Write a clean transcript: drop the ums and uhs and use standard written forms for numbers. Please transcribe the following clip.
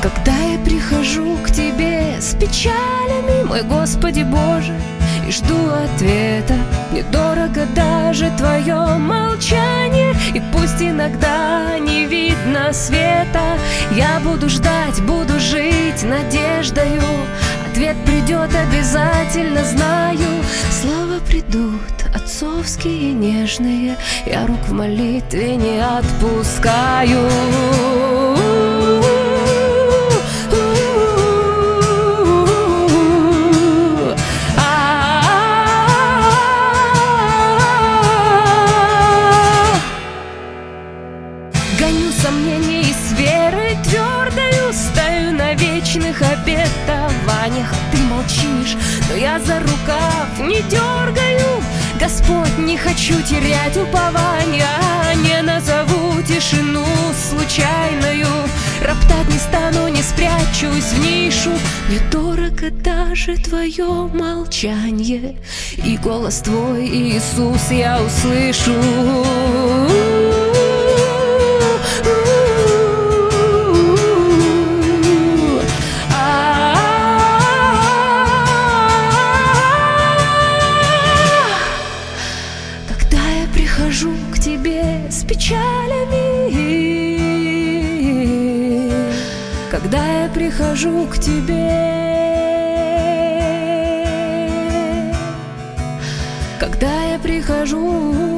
Когда я прихожу к Тебе с печалями, мой Господи Боже, и жду ответа, мне дорого даже Твое молчание. И пусть иногда не видно света, я буду ждать, буду жить надеждою. Ответ придет обязательно, знаю. Слова придут отцовские, нежные, я рук в молитве не отпускаю. Гоню сомнения и с верой твердою стою на вечных обетованиях. Ты молчишь, но я за рукав не дергаю. Господь, не хочу терять упования, не назову тишину случайною. Роптать не стану, не спрячусь в нишу. Мне дорого даже Твое молчание, и голос Твой, Иисус, я услышу. Прихожу к Тебе с печалями, когда я прихожу к Тебе, когда я прихожу